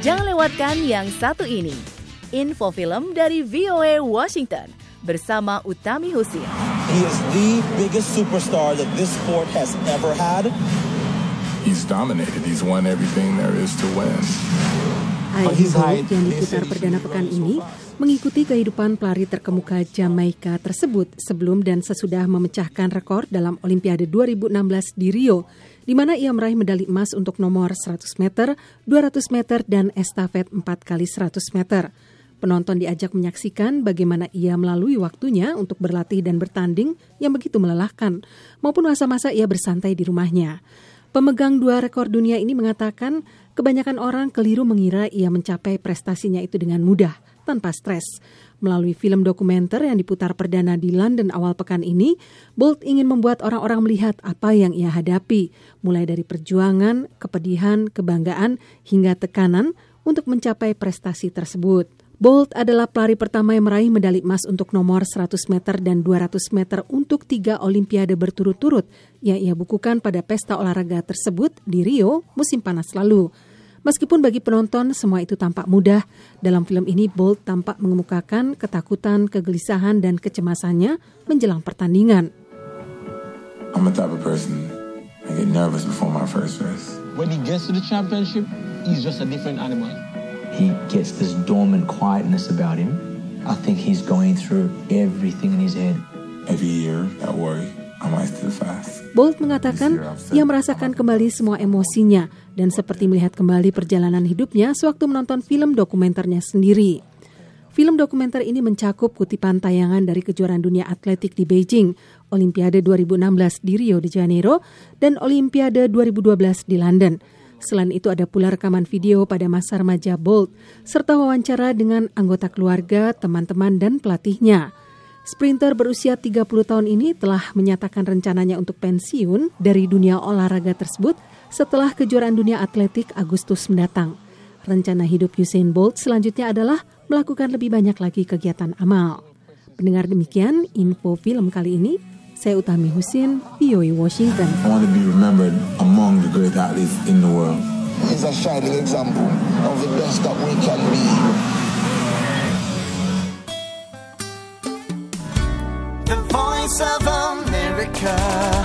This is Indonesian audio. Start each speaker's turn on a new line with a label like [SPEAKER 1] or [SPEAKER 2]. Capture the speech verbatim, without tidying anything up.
[SPEAKER 1] Jangan lewatkan yang satu ini. Info film dari V O A Washington bersama Utami Husin.
[SPEAKER 2] He is the biggest superstar that this sport has ever had.
[SPEAKER 3] He's dominated. He's won everything there is to win.
[SPEAKER 4] Usain Bolt yang diputar perdana pekan ini mengikuti kehidupan pelari terkemuka Jamaika tersebut sebelum dan sesudah memecahkan rekor dalam Olimpiade dua ribu enam belas di Rio, di mana ia meraih medali emas untuk nomor seratus meter, dua ratus meter, dan estafet empat kali seratus meter. Penonton diajak menyaksikan bagaimana ia melalui waktunya untuk berlatih dan bertanding yang begitu melelahkan, maupun masa-masa ia bersantai di rumahnya. Pemegang dua rekor dunia ini mengatakan kebanyakan orang keliru mengira ia mencapai prestasinya itu dengan mudah, tanpa stres. Melalui film dokumenter yang diputar perdana di London awal pekan ini, Bolt ingin membuat orang-orang melihat apa yang ia hadapi, mulai dari perjuangan, kepedihan, kebanggaan, hingga tekanan untuk mencapai prestasi tersebut. Bolt adalah pelari pertama yang meraih medali emas untuk nomor seratus meter dan dua ratus meter untuk tiga olimpiade berturut-turut yang ia bukukan pada pesta olahraga tersebut di Rio musim panas lalu. Meskipun bagi penonton semua itu tampak mudah, dalam film ini Bolt tampak mengemukakan ketakutan, kegelisahan, dan kecemasannya menjelang pertandingan.
[SPEAKER 3] I'm the type of person I get nervous before my first race.
[SPEAKER 5] When he gets to the championship, he's just a different animal.
[SPEAKER 6] He gets this dormant quietness about him. I think he's going through everything in his head.
[SPEAKER 3] Every year, I worry I might still fast.
[SPEAKER 4] Bolt mengatakan ia merasakan kembali semua emosinya dan seperti melihat kembali perjalanan hidupnya sewaktu menonton film dokumenternya sendiri. Film dokumenter ini mencakup kutipan tayangan dari kejuaraan dunia atletik di Beijing, Olimpiade dua ribu enam belas di Rio de Janeiro, dan Olimpiade dua ribu dua belas di London. Selain itu ada pula rekaman video pada masa remaja Bolt, serta wawancara dengan anggota keluarga, teman-teman, dan pelatihnya. Sprinter berusia tiga puluh tahun ini telah menyatakan rencananya untuk pensiun dari dunia olahraga tersebut setelah kejuaraan dunia atletik Agustus mendatang. Rencana hidup Usain Bolt selanjutnya adalah melakukan lebih banyak lagi kegiatan amal. Pendengar demikian info film kali ini. Saya Utami Husin, V O A Washington.
[SPEAKER 3] I want to be remembered among the great athletes in the world.
[SPEAKER 2] He's a shining example of the best that we can be.
[SPEAKER 7] The Voice of America.